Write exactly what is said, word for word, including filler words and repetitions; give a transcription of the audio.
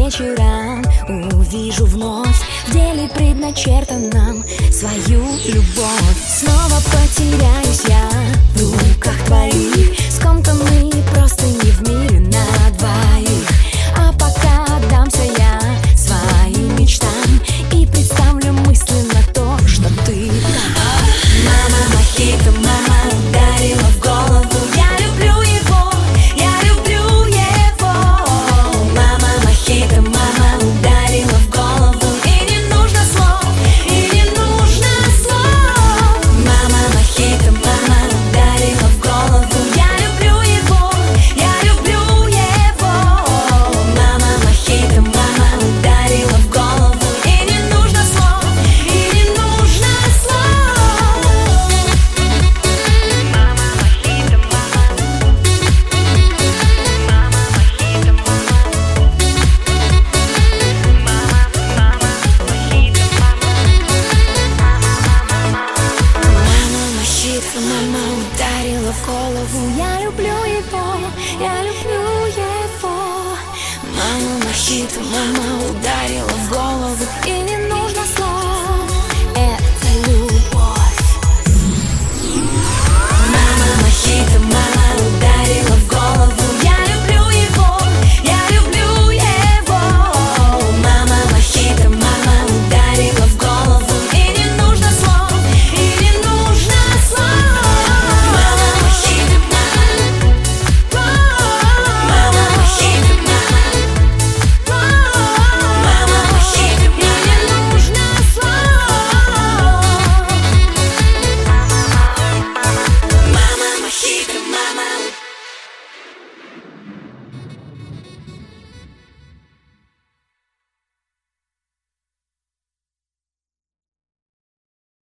вечерам увижу вновь в деле предначертанном свою любовь. Снова потеряюсь я в руках твоих, скомканные простыни в мире на двоих. А пока отдамся я своим мечтам и представлю мысленно то, что ты там. Мама мохито, мама ударила в голову. Я люблю его, я люблю его. Мама мохито, мама ударила в голову. И не нужно слов, и не нужно слов. Мама мохито, мама ударила в голову. Я люблю его, я люблю его. Мама мохито, мама ударила в голову. И не нужно слов, и не нужно слов. Мама мохито, мама. Мама мохито, мама. Мама, мама мохито, мама. Мама мохито, мама ударила в голову. Я люблю его, я люблю его. Мама мохито, мама ударила в голову. И не